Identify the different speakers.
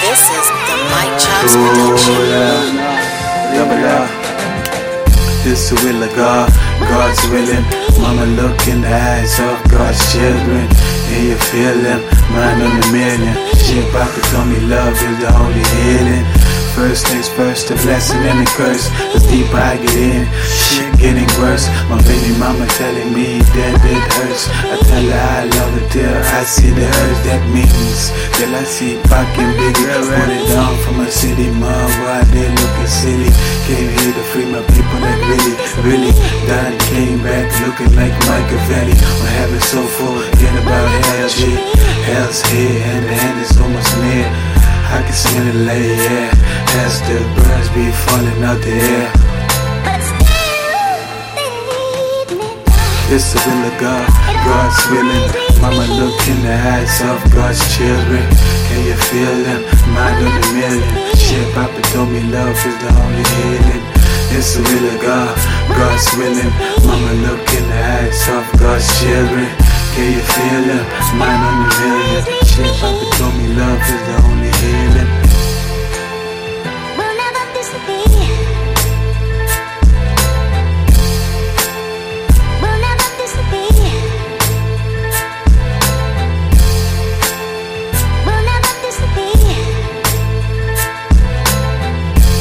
Speaker 1: This is the Mike Chops production.
Speaker 2: Double R. This the will of God, God's willing. Mama, look in the eyes of God's children. And you feel them, mind on a million. Shit, Papa told me love is the only healing. First things first, the blessing and the curse. The deeper I get in, shit getting worse. My baby mama telling me that it hurts. I tell her I love her till I see the hurt. That means till I see Pac and Biggie put it down from a city, mom. Why they looking silly? Came here to free my people that really died and came back looking like Machiavelli. My heaven so full, get about hell shit. Hell's here and the end is almost near. I can smell it late, yeah, as the birds be falling out the air. It's the will of God, God's willing. Mama, look in the eyes of God's children. Can you feel them? Mind on a million. Shit, Papa told me love is the only healing. It's the will of God, God's willing. Mama, look in the eyes of God's children. Can you feel them? Mind on a million. Shit, Papa told me love is the only healing.